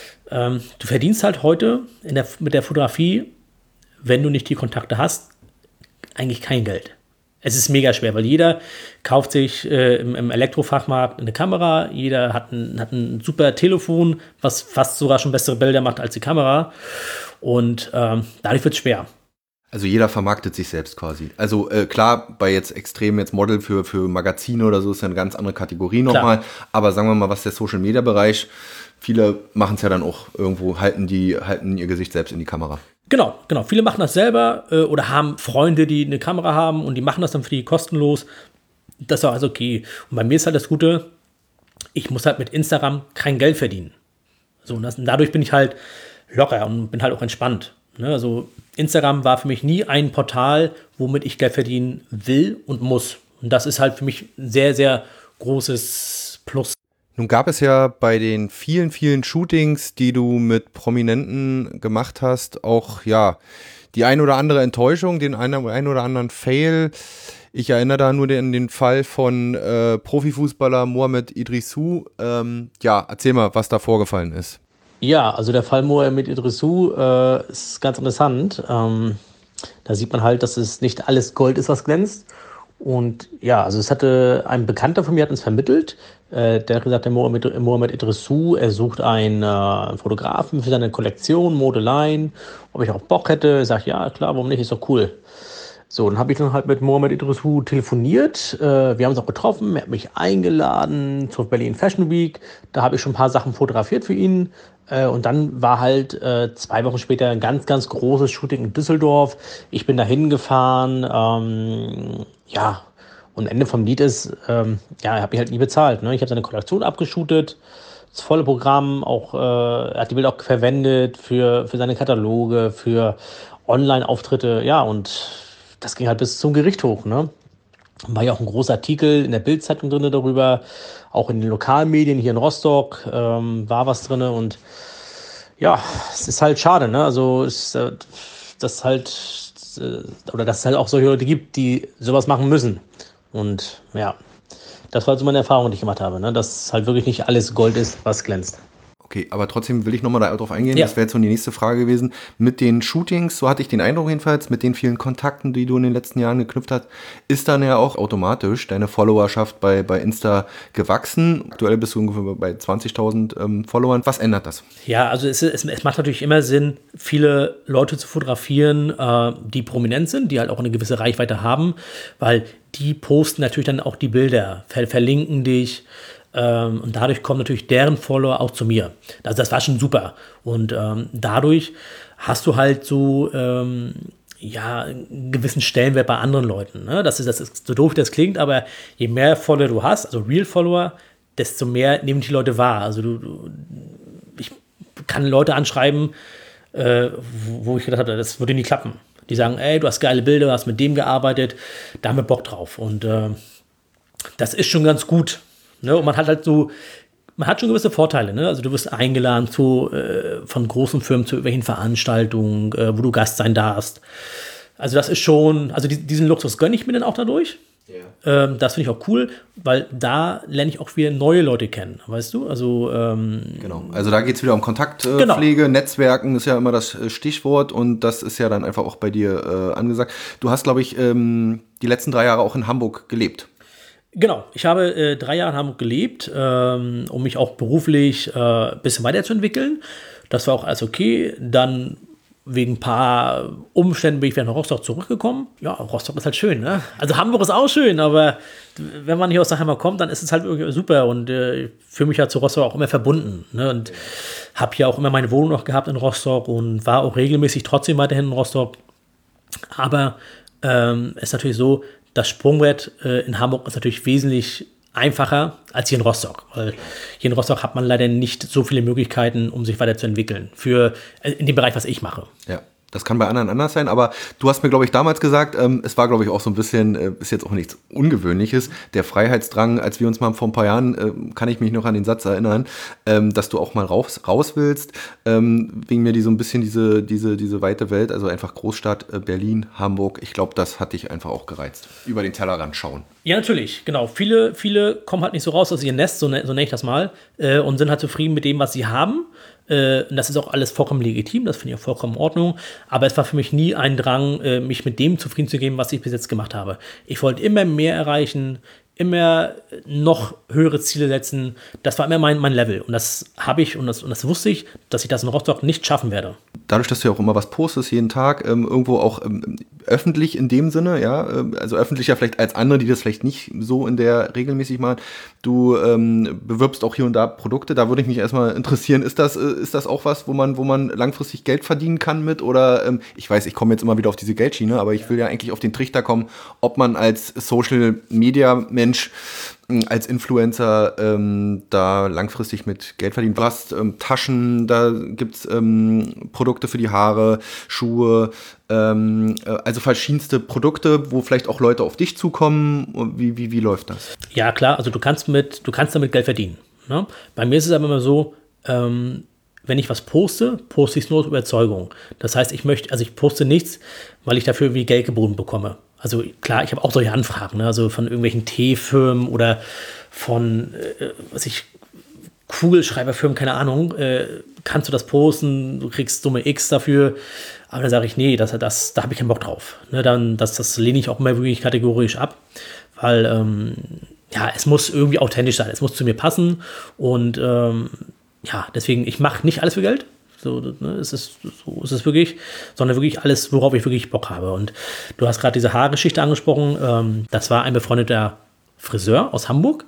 du verdienst halt heute mit der Fotografie, wenn du nicht die Kontakte hast, eigentlich kein Geld. Es ist mega schwer, weil jeder kauft sich im Elektrofachmarkt eine Kamera, jeder hat ein super Telefon, was fast sogar schon bessere Bilder macht als die Kamera. Und dadurch wird es schwer. Also jeder vermarktet sich selbst quasi. Also klar, bei jetzt Model für Magazine oder so ist ja eine ganz andere Kategorie nochmal. Aber sagen wir mal, was der Social-Media-Bereich, viele machen es ja dann auch irgendwo, halten ihr Gesicht selbst in die Kamera. Genau. Viele machen das selber oder haben Freunde, die eine Kamera haben und die machen das dann für die kostenlos. Das ist auch alles okay. Und bei mir ist halt das Gute, ich muss halt mit Instagram kein Geld verdienen. So, und dadurch bin ich halt locker und bin halt auch entspannt. Ne? Also Instagram war für mich nie ein Portal, womit ich Geld verdienen will und muss. Und das ist halt für mich ein sehr, sehr großes Plus. Nun gab es ja bei den vielen, vielen Shootings, die du mit Prominenten gemacht hast, auch ja die ein oder andere Enttäuschung, den ein oder anderen Fail. Ich erinnere da nur an den Fall von Profifußballer Mohamed Idrissou. Ja, erzähl mal, was da vorgefallen ist. Ja, also der Fall Mohamed Idrissou ist ganz interessant. Da sieht man halt, dass es nicht alles Gold ist, was glänzt. Und ja, also es hatte ein Bekannter von mir hat uns vermittelt. Der hat gesagt, der Mohamed Idrissou, er sucht einen Fotografen für seine Kollektion, Modeline. Ob ich auch Bock hätte. Ich sage, ja, klar, warum nicht, ist doch cool. So, dann habe ich dann halt mit Mohamed Idrissou telefoniert. Wir haben uns auch getroffen. Er hat mich eingeladen zur Berlin Fashion Week. Da habe ich schon ein paar Sachen fotografiert für ihn. Und dann war halt 2 Wochen später ein ganz, ganz großes Shooting in Düsseldorf. Ich bin da hingefahren. Ja, und Ende vom Lied ist, er hat mich halt nie bezahlt. Ne? Ich habe seine Kollektion abgeshootet. Das volle Programm. Auch, er hat die Bilder auch verwendet für seine Kataloge, für Online-Auftritte. Ja, und das ging halt bis zum Gericht hoch, ne? War ja auch ein großer Artikel in der Bild-Zeitung drin darüber, auch in den Lokalmedien hier in Rostock war was drin und ja, es ist halt schade, ne? Also dass es halt auch solche Leute gibt, die sowas machen müssen und ja, das war so meine Erfahrung, die ich gemacht habe, ne? Dass halt wirklich nicht alles Gold ist, was glänzt. Okay, aber trotzdem will ich nochmal darauf eingehen, ja. Das wäre jetzt schon die nächste Frage gewesen. Mit den Shootings, so hatte ich den Eindruck jedenfalls, mit den vielen Kontakten, die du in den letzten Jahren geknüpft hast, ist dann ja auch automatisch deine Followerschaft bei Insta gewachsen. Aktuell bist du ungefähr bei 20.000 Followern. Was ändert das? Ja, also es macht natürlich immer Sinn, viele Leute zu fotografieren, die prominent sind, die halt auch eine gewisse Reichweite haben, weil die posten natürlich dann auch die Bilder, verlinken dich. Und dadurch kommen natürlich deren Follower auch zu mir. Also das war schon super. Und dadurch hast du halt so einen gewissen Stellenwert bei anderen Leuten. Ne? Das ist so doof, das klingt, aber je mehr Follower du hast, also Real-Follower, desto mehr nehmen die Leute wahr. Also ich kann Leute anschreiben, wo ich gedacht habe, das würde nie klappen. Die sagen, ey, du hast geile Bilder, du hast mit dem gearbeitet, da haben wir Bock drauf. Und das ist schon ganz gut. Ne? Und man hat schon gewisse Vorteile. Ne? Also du wirst eingeladen von großen Firmen zu irgendwelchen Veranstaltungen, wo du Gast sein darfst. Also das ist schon, also diesen Luxus gönne ich mir dann auch dadurch. Ja. Das finde ich auch cool, weil da lerne ich auch wieder neue Leute kennen, weißt du? Also genau. Also da geht es wieder um Kontaktpflege, Netzwerken ist ja immer das Stichwort und das ist ja dann einfach auch bei dir angesagt. Du hast, glaube ich, die letzten 3 Jahre auch in Hamburg gelebt. Genau, ich habe 3 Jahre in Hamburg gelebt, um mich auch beruflich ein bisschen weiterzuentwickeln. Das war auch alles okay. Dann wegen ein paar Umständen bin ich wieder nach Rostock zurückgekommen. Ja, Rostock ist halt schön, ne? Also Hamburg ist auch schön, aber wenn man hier aus der Heimat kommt, dann ist es halt irgendwie super und ich fühle mich ja zu Rostock auch immer verbunden. Ne? Und habe hier auch immer meine Wohnung noch gehabt in Rostock und war auch regelmäßig trotzdem weiterhin in Rostock. Aber es ist natürlich so, das Sprungbrett in Hamburg ist natürlich wesentlich einfacher als hier in Rostock. Weil hier in Rostock hat man leider nicht so viele Möglichkeiten, um sich weiterzuentwickeln. In dem Bereich, was ich mache. Ja. Das kann bei anderen anders sein, aber du hast mir, glaube ich, damals gesagt, es war, glaube ich, auch so ein bisschen, ist jetzt auch nichts Ungewöhnliches, der Freiheitsdrang, als wir uns mal vor ein paar Jahren, kann ich mich noch an den Satz erinnern, dass du auch mal raus willst, wegen mir so ein bisschen diese weite Welt, also einfach Großstadt, Berlin, Hamburg, ich glaube, das hat dich einfach auch gereizt, über den Tellerrand schauen. Ja, natürlich, genau. Viele kommen halt nicht so raus aus ihrem Nest, so nenne ich das mal, und sind halt zufrieden mit dem, was sie haben. Und das ist auch alles vollkommen legitim, das finde ich auch vollkommen in Ordnung. Aber es war für mich nie ein Drang, mich mit dem zufrieden zu geben, was ich bis jetzt gemacht habe. Ich wollte immer mehr erreichen, immer noch höhere Ziele setzen. Das war immer mein Level. Und das habe ich und das wusste ich, dass ich das in Rostock nicht schaffen werde. Dadurch, dass du ja auch immer was postest, jeden Tag, irgendwo auch öffentlich in dem Sinne, ja, also öffentlicher vielleicht als andere, die das vielleicht nicht so in der regelmäßig machen. Du bewirbst auch hier und da Produkte, da würde ich mich erstmal interessieren, ist das auch was, wo man langfristig Geld verdienen kann mit? Oder ich weiß, ich komme jetzt immer wieder auf diese Geldschiene, aber ich will ja eigentlich auf den Trichter kommen, ob man als Social-Media-Mensch, als Influencer da langfristig mit Geld verdient. Du hast Taschen, da gibt es Produkte für die Haare, Schuhe, also verschiedenste Produkte, wo vielleicht auch Leute auf dich zukommen. Wie läuft das? Ja, klar, also du kannst damit Geld verdienen. Ne? Bei mir ist es aber immer so, wenn ich was poste ich es nur aus Überzeugung. Das heißt, ich poste nichts, weil ich dafür irgendwie Geld geboten bekomme. Also klar, ich habe auch solche Anfragen, ne? Also von irgendwelchen Teefirmen oder von, Kugelschreiberfirmen, keine Ahnung, kannst du das posten, du kriegst Summe X dafür, aber dann sage ich, nee, da habe ich keinen Bock drauf. Ne? Das lehne ich auch immer wirklich kategorisch ab, weil, es muss irgendwie authentisch sein, es muss zu mir passen und deswegen, ich mache nicht alles für Geld. So ist es wirklich, sondern wirklich alles, worauf ich wirklich Bock habe. Und du hast gerade diese Haargeschichte angesprochen. Das war ein befreundeter Friseur aus Hamburg.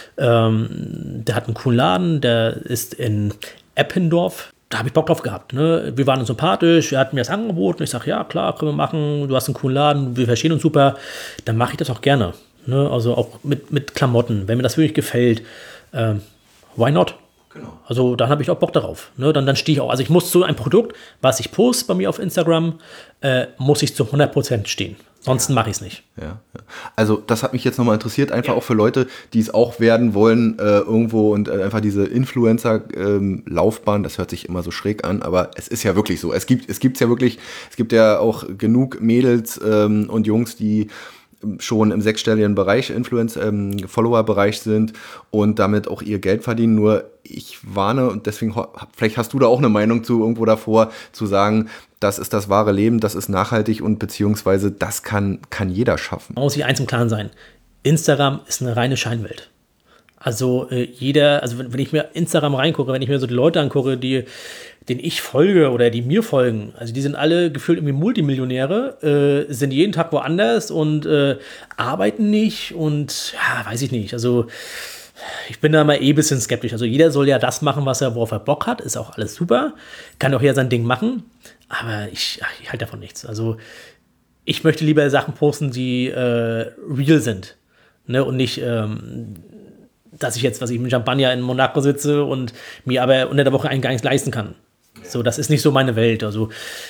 Der hat einen coolen Laden, der ist in Eppendorf. Da habe ich Bock drauf gehabt. Ne? Wir waren uns sympathisch, er hat mir das angeboten. Ich sage, ja, klar, können wir machen. Du hast einen coolen Laden, wir verstehen uns super. Dann mache ich das auch gerne. Ne? Also auch mit Klamotten, wenn mir das wirklich gefällt. Why not? Genau. Also dann habe ich auch Bock darauf. Ne? Dann stehe ich auch. Also ich muss zu einem Produkt, was ich poste bei mir auf Instagram, muss ich zu 100% stehen. Sonst mache ich es nicht. Ja. Also das hat mich jetzt nochmal interessiert, einfach auch für Leute, die es auch werden wollen irgendwo und einfach diese Influencer-Laufbahn, das hört sich immer so schräg an, aber es ist ja wirklich so. Es gibt ja auch genug Mädels und Jungs, die schon im 6-stelligen Bereich, Follower-Bereich sind und damit auch ihr Geld verdienen. Nur ich warne, und deswegen, vielleicht hast du da auch eine Meinung zu irgendwo davor, zu sagen, das ist das wahre Leben, das ist nachhaltig und beziehungsweise das kann jeder schaffen. Man muss sich eins im Klaren sein. Instagram ist eine reine Scheinwelt. Also wenn ich mir Instagram reingucke, wenn ich mir so die Leute angucke, denen ich folge oder die mir folgen, also die sind alle gefühlt irgendwie Multimillionäre, sind jeden Tag woanders und arbeiten nicht und ja, weiß ich nicht. Also Ich bin da mal ein bisschen skeptisch. Also jeder soll ja das machen, worauf er Bock hat. Ist auch alles super. Kann auch jeder sein Ding machen. Aber ich halte davon nichts. Also ich möchte lieber Sachen posten, die real sind. Ne? Und nicht, dass ich jetzt, mit Champagner in Monaco sitze und mir aber unter der Woche einen gar nichts leisten kann. So, das ist nicht so meine Welt. Also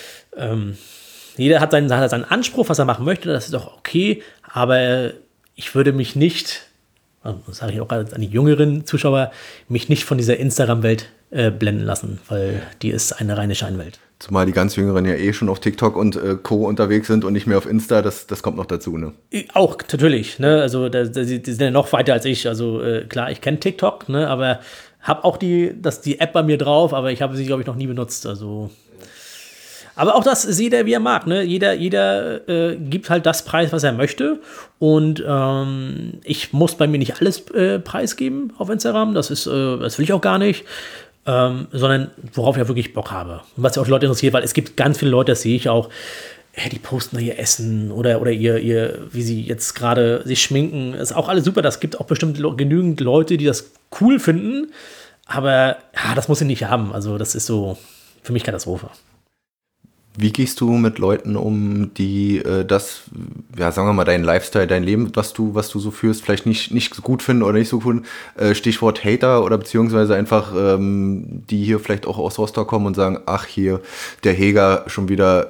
jeder hat seinen Anspruch, was er machen möchte. Das ist auch okay. Aber ich würde mich nicht, das sage ich auch an die jüngeren Zuschauer, mich nicht von dieser Instagram-Welt blenden lassen, weil die ist eine reine Scheinwelt. Zumal die ganz Jüngeren ja schon auf TikTok und Co. unterwegs sind und nicht mehr auf Insta, das kommt noch dazu, ne? Auch, natürlich, ne? Also die sind ja noch weiter als ich. Also klar, ich kenne TikTok, ne? Aber habe auch die App bei mir drauf, aber ich habe sie, glaube ich, noch nie benutzt. Also. Aber auch das ist jeder, wie er mag. Ne? Jeder gibt halt das Preis, was er möchte. Und ich muss bei mir nicht alles preisgeben auf Instagram. Das will ich auch gar nicht. Sondern worauf ich ja wirklich Bock habe. Und was ja auch die Leute interessiert, weil es gibt ganz viele Leute, das sehe ich auch, die posten da ihr Essen oder ihr, wie sie jetzt gerade sich schminken. Das ist auch alles super. Das gibt auch bestimmt genügend Leute, die das cool finden. Aber ja, das muss ich nicht haben. Also das ist so für mich Katastrophe. Wie gehst du mit Leuten um, die sagen wir mal, deinen Lifestyle, dein Leben, was du so führst, vielleicht nicht so gut finden oder nicht so gut? Stichwort Hater oder beziehungsweise einfach, die hier vielleicht auch aus Rostock kommen und sagen, ach hier, der Heger schon wieder,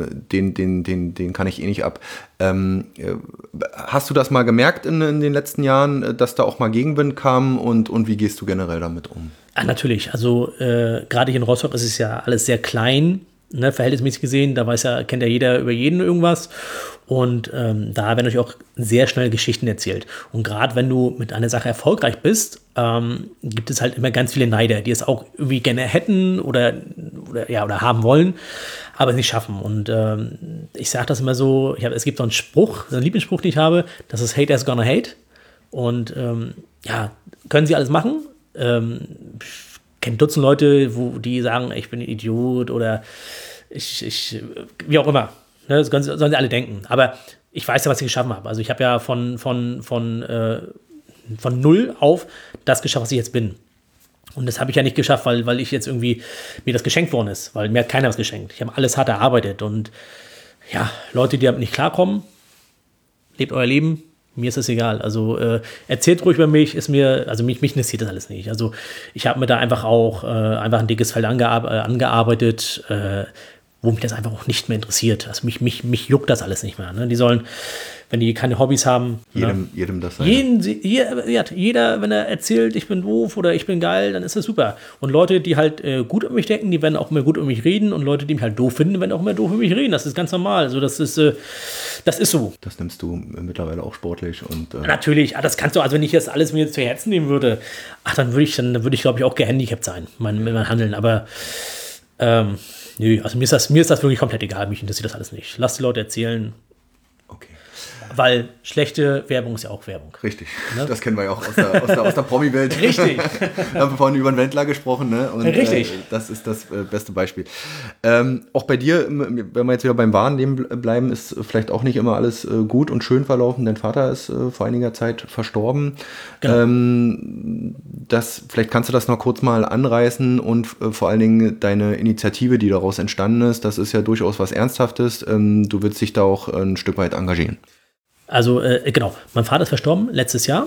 den kann ich eh nicht ab. Hast du das mal gemerkt in den letzten Jahren, dass da auch mal Gegenwind kam und wie gehst du generell damit um? Ah, natürlich, also gerade hier in Rostock ist es ja alles sehr klein. Ne, verhältnismäßig gesehen, kennt ja jeder über jeden irgendwas und da werden natürlich auch sehr schnell Geschichten erzählt. Und gerade wenn du mit einer Sache erfolgreich bist, gibt es halt immer ganz viele Neider, die es auch irgendwie gerne hätten oder haben wollen, aber es nicht schaffen. Und ich sage das immer so, es gibt so einen Spruch, so einen Lieblingsspruch, den ich habe, das ist Haters gonna hate. Und können sie alles machen? Kenne Dutzend Leute, die sagen, ich bin ein Idiot oder ich wie auch immer. Ne, das sollen sie alle denken. Aber ich weiß ja, was ich geschaffen habe. Also ich habe ja von null auf das geschafft, was ich jetzt bin. Und das habe ich ja nicht geschafft, weil ich jetzt irgendwie mir das geschenkt worden ist. Weil mir hat keiner was geschenkt. Ich habe alles hart erarbeitet. Und ja, Leute, die damit nicht klarkommen, lebt euer Leben. Mir ist das egal. Also erzählt ruhig über mich, mich interessiert das alles nicht. Also ich habe mir da einfach auch ein dickes Feld angearbeitet, wo mich das einfach auch nicht mehr interessiert. Also mich juckt das alles nicht mehr. Ne? Die sollen, wenn die keine Hobbys haben. Jedem das sein. Jeder, wenn er erzählt, ich bin doof oder ich bin geil, dann ist das super. Und Leute, die halt gut über mich denken, die werden auch immer gut über mich reden. Und Leute, die mich halt doof finden, werden auch immer doof über mich reden. Das ist ganz normal. Also das ist so. Das nimmst du mittlerweile auch sportlich. Und natürlich, das kannst du, also wenn ich das alles mir zu Herzen nehmen würde, dann würde ich, glaube ich, auch gehandicapt sein, mit meinem Handeln. Aber nö, also mir ist das wirklich komplett egal. Mich interessiert das alles nicht. Lass die Leute erzählen. Okay. Weil schlechte Werbung ist ja auch Werbung. Richtig, ne? Das kennen wir ja auch aus der Promi-Welt. Richtig. Wir haben vorhin über einen Wendler gesprochen, ne? Und, richtig. Das ist das beste Beispiel. Auch bei dir, wenn wir jetzt wieder beim wahren Leben bleiben, ist vielleicht auch nicht immer alles gut und schön verlaufen. Dein Vater ist vor einiger Zeit verstorben. Genau. Vielleicht kannst du das noch kurz mal anreißen und vor allen Dingen deine Initiative, die daraus entstanden ist, das ist ja durchaus was Ernsthaftes. Du willst dich da auch ein Stück weit engagieren. Also genau, mein Vater ist verstorben letztes Jahr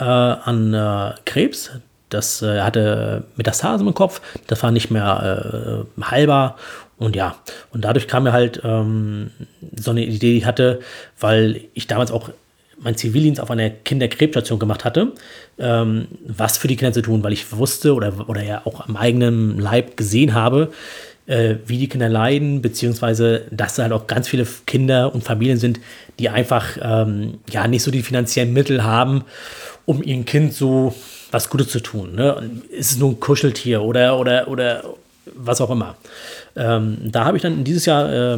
an Krebs. Er hatte Metastasen im Kopf, das war nicht mehr heilbar. Und ja, und dadurch kam mir halt so eine Idee, die ich hatte, weil ich damals auch meinen Zivildienst auf einer Kinderkrebsstation gemacht hatte, was für die Kinder zu tun, weil ich wusste oder ja auch am eigenen Leib gesehen habe, wie die Kinder leiden, beziehungsweise dass da halt auch ganz viele Kinder und Familien sind, die einfach nicht so die finanziellen Mittel haben, um ihrem Kind so was Gutes zu tun. Ne? Ist es nur ein Kuscheltier oder was auch immer. Da habe ich dann dieses Jahr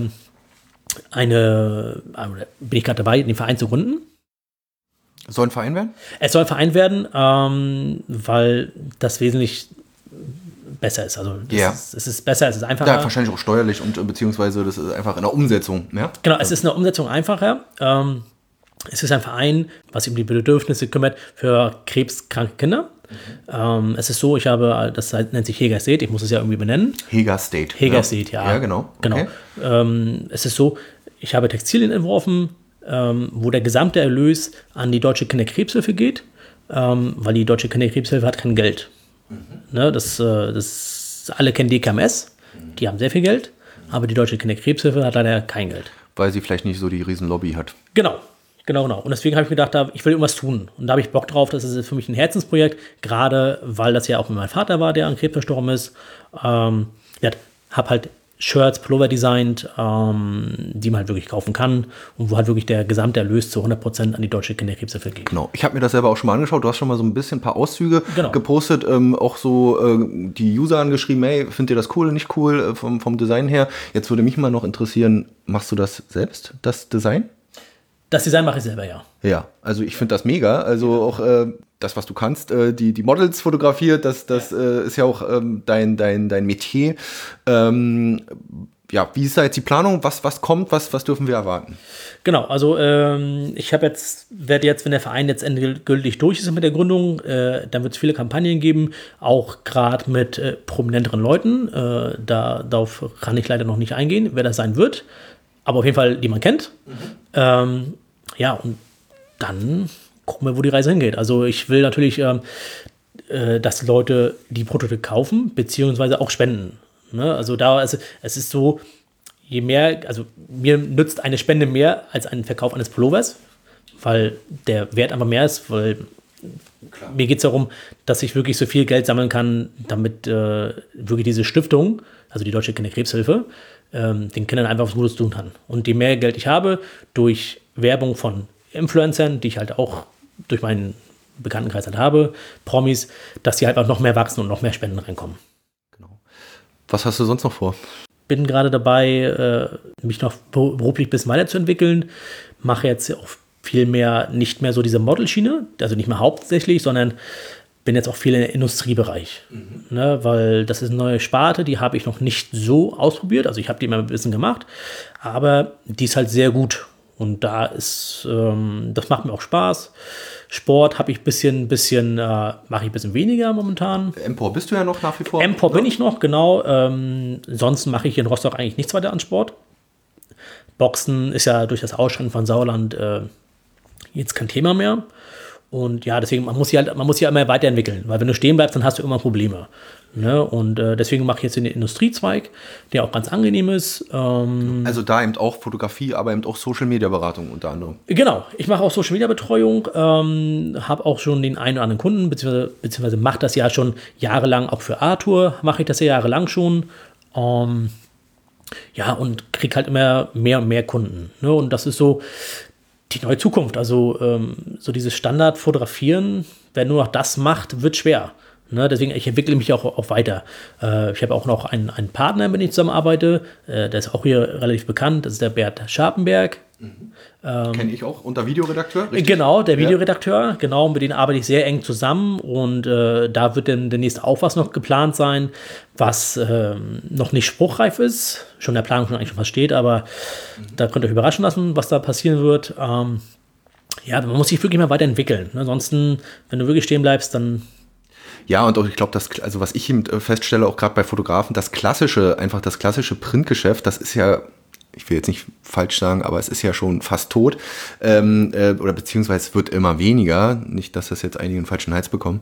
bin ich gerade dabei, den Verein zu gründen. Soll ein Verein werden? Es soll ein Verein werden, weil das wesentlich besser ist. Also es ist besser, es ist einfacher. Ja, wahrscheinlich auch steuerlich und beziehungsweise das ist einfach in der Umsetzung. Ja? Genau, es ist in der Umsetzung einfacher. Es ist ein Verein, was sich um die Bedürfnisse kümmert für krebskranke Kinder. Es ist so, das nennt sich Heger Estate, ich muss es ja irgendwie benennen. Heger Estate. Heger Estate, ja. Ja, genau. Okay. Es ist so, ich habe Textilien entworfen, wo der gesamte Erlös an die Deutsche Kinderkrebshilfe geht, weil die Deutsche Kinderkrebshilfe hat kein Geld. Ne, alle kennen DKMS, die haben sehr viel Geld, aber die Deutsche Kinderkrebshilfe hat leider kein Geld. Weil sie vielleicht nicht so die Riesenlobby hat. Genau. Und deswegen habe ich gedacht, ich will irgendwas tun. Und da habe ich Bock drauf, das ist für mich ein Herzensprojekt, gerade weil das ja auch mit meinem Vater war, der an Krebs verstorben ist. Habe halt Shirts, Pullover designt, die man halt wirklich kaufen kann und wo halt wirklich der gesamte Erlös zu 100% an die Deutsche Kinderkrebshilfe geht. Genau, ich habe mir das selber auch schon mal angeschaut, du hast schon mal so ein paar Auszüge gepostet, auch so die User angeschrieben, hey, findet ihr das cool, nicht cool, vom Design her. Jetzt würde mich mal noch interessieren, machst du das selbst, das Design? Das Design mache ich selber, ja. Ja, also ich finde das mega, also auch das, was du kannst, die Models fotografiert, das ist ja auch dein Metier. Wie ist da jetzt die Planung? Was kommt? Was dürfen wir erwarten? Genau, also ich werde jetzt, wenn der Verein jetzt endgültig durch ist mit der Gründung, dann wird es viele Kampagnen geben, auch gerade mit prominenteren Leuten. Darauf kann ich leider noch nicht eingehen, wer das sein wird. Aber auf jeden Fall, die man kennt. Und dann gucken wir, wo die Reise hingeht. Also ich will natürlich, dass Leute die Produkte kaufen, beziehungsweise auch spenden. Ne? Also es ist so, je mehr, also mir nützt eine Spende mehr als ein Verkauf eines Pullovers, weil der Wert einfach mehr ist, weil mir geht es darum, dass ich wirklich so viel Geld sammeln kann, damit wirklich diese Stiftung, also die Deutsche Kinderkrebshilfe, den Kindern einfach was Gutes tun kann. Und je mehr Geld ich habe, durch Werbung von Influencern, die ich halt auch durch meinen Bekanntenkreis halt habe, Promis, dass die halt auch noch mehr wachsen und noch mehr Spenden reinkommen. Genau. Was hast du sonst noch vor? Bin gerade dabei, mich noch beruflich ein bisschen weiterzuentwickeln. Mache jetzt auch viel mehr, nicht mehr so diese Modelschiene, also nicht mehr hauptsächlich, sondern bin jetzt auch viel im Industriebereich. Ne, weil das ist eine neue Sparte, die habe ich noch nicht so ausprobiert. Also ich habe die immer ein bisschen gemacht, aber die ist halt sehr gut. Und da ist, das macht mir auch Spaß. Sport habe ich mache ich ein bisschen weniger momentan. Empor bist du ja noch nach wie vor. Empor bin ich noch, genau. Sonst mache ich in Rostock eigentlich nichts weiter an Sport. Boxen ist ja durch das Ausscheiden von Sauerland jetzt kein Thema mehr. Und ja, deswegen, man muss sich ja immer weiterentwickeln, weil wenn du stehen bleibst, dann hast du immer Probleme. Ne? Und deswegen mache ich jetzt den Industriezweig, der auch ganz angenehm ist. Also da eben auch Fotografie, aber eben auch Social-Media-Beratung unter anderem. Genau, ich mache auch Social-Media-Betreuung, habe auch schon den einen oder anderen Kunden, beziehungsweise mache das ja schon jahrelang, auch für Arthur mache ich das ja jahrelang schon. Und kriege halt immer mehr und mehr Kunden. Ne? Und das ist so die neue Zukunft. Also so dieses Standard-Fotografieren, wer nur noch das macht, wird schwer. Ne? Deswegen, ich entwickle mich auch weiter. Ich habe auch noch einen Partner, mit dem ich zusammenarbeite. Der ist auch hier relativ bekannt. Das ist der Bert Scharpenberg. Kenne ich auch, unter Videoredakteur, richtig? Genau, der Videoredakteur. Ja. Genau, mit denen arbeite ich sehr eng zusammen. Und da wird dann demnächst auch was noch geplant sein, was noch nicht spruchreif ist. Schon in der Planung schon eigentlich schon was steht, aber da könnt ihr euch überraschen lassen, was da passieren wird. Man muss sich wirklich mal weiterentwickeln. Ne? Ansonsten, wenn du wirklich stehen bleibst, dann... Ja, und auch, ich glaube, also was ich eben feststelle, auch gerade bei Fotografen, das klassische Printgeschäft, das ist ja, ich will jetzt nicht falsch sagen, aber es ist ja schon fast tot, oder beziehungsweise es wird immer weniger, nicht, dass das jetzt einige einen falschen Hals bekommen,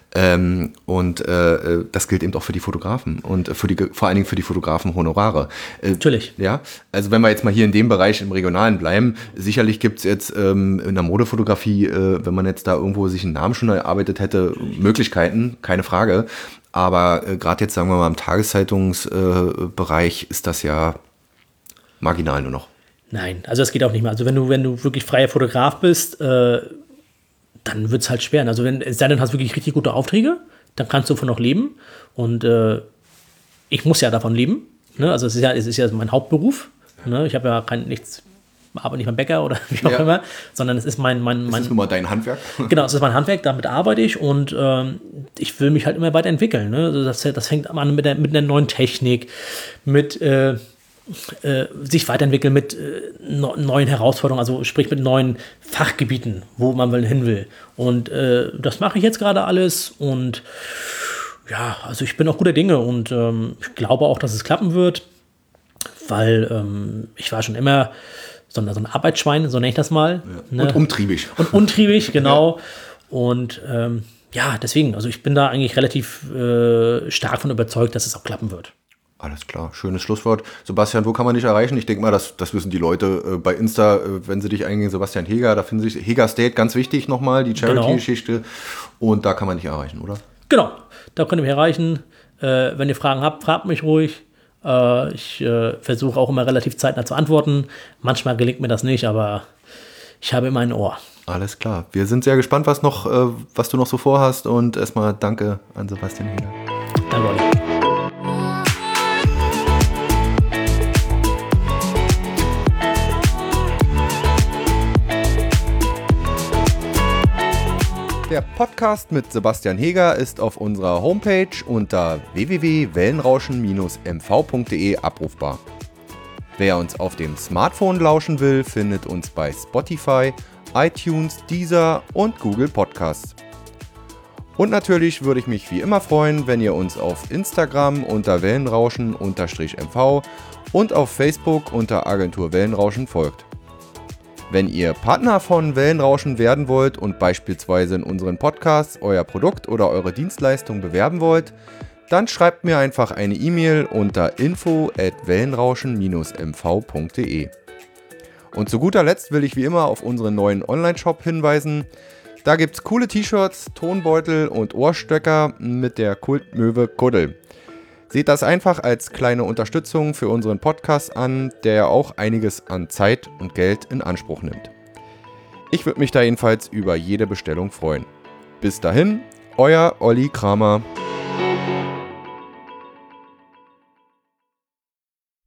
das gilt eben auch für die Fotografen und vor allen Dingen für die Fotografen-Honorare. Natürlich. Ja, also wenn wir jetzt mal hier in dem Bereich im Regionalen bleiben, sicherlich gibt es jetzt in der Modefotografie, wenn man jetzt da irgendwo sich einen Namen schon erarbeitet hätte, Möglichkeiten, keine Frage, aber gerade jetzt, sagen wir mal, im Tageszeitungsbereich ist das ja marginal nur noch. Nein, also das geht auch nicht mehr. Also wenn du wirklich freier Fotograf bist, dann wird es halt schwer. Also es sei denn, du hast wirklich richtig gute Aufträge, dann kannst du davon noch leben. Und ich muss ja davon leben. Ne? Also es ist ja mein Hauptberuf. Ne? Ich habe ja arbeite nicht beim Bäcker oder wie auch immer, sondern es ist mein das ist nun mal dein Handwerk. Genau, es ist mein Handwerk, damit arbeite ich und ich will mich halt immer weiterentwickeln. Ne? Also das fängt an mit der neuen Technik, mit sich weiterentwickeln mit neuen Herausforderungen, also sprich mit neuen Fachgebieten, wo man hin will. Und das mache ich jetzt gerade alles und ja, also ich bin auch guter Dinge und ich glaube auch, dass es klappen wird, weil ich war schon immer so ein Arbeitsschwein, so nenne ich das mal. Ja. Ne? Und umtriebig. Und untriebig, genau. Ja. Und ja, deswegen, also ich bin da eigentlich relativ stark von überzeugt, dass es auch klappen wird. Alles klar, schönes Schlusswort. Sebastian, wo kann man dich erreichen? Ich denke mal, das wissen die Leute bei Insta, wenn sie dich eingehen, Sebastian Heger, da finden sich Heger State, ganz wichtig nochmal, die Charity-Geschichte. Genau. Und da kann man dich erreichen, oder? Genau, da könnt ihr mich erreichen. Wenn ihr Fragen habt, fragt mich ruhig. Ich versuche auch immer relativ zeitnah zu antworten. Manchmal gelingt mir das nicht, aber ich habe immer ein Ohr. Alles klar. Wir sind sehr gespannt, was du noch so vorhast. Und erstmal danke an Sebastian Heger. Danke, Olli. Der Podcast mit Sebastian Heger ist auf unserer Homepage unter www.wellenrauschen-mv.de abrufbar. Wer uns auf dem Smartphone lauschen will, findet uns bei Spotify, iTunes, Deezer und Google Podcasts. Und natürlich würde ich mich wie immer freuen, wenn ihr uns auf Instagram unter Wellenrauschen_MV und auf Facebook unter Agentur Wellenrauschen folgt. Wenn ihr Partner von Wellenrauschen werden wollt und beispielsweise in unseren Podcasts euer Produkt oder eure Dienstleistung bewerben wollt, dann schreibt mir einfach eine E-Mail unter info@wellenrauschen-mv.de. Und zu guter Letzt will ich wie immer auf unseren neuen Online-Shop hinweisen. Da gibt's coole T-Shirts, Tonbeutel und Ohrstöcker mit der Kultmöwe Kuddel. Seht das einfach als kleine Unterstützung für unseren Podcast an, der ja auch einiges an Zeit und Geld in Anspruch nimmt. Ich würde mich da jedenfalls über jede Bestellung freuen. Bis dahin, euer Olli Kramer.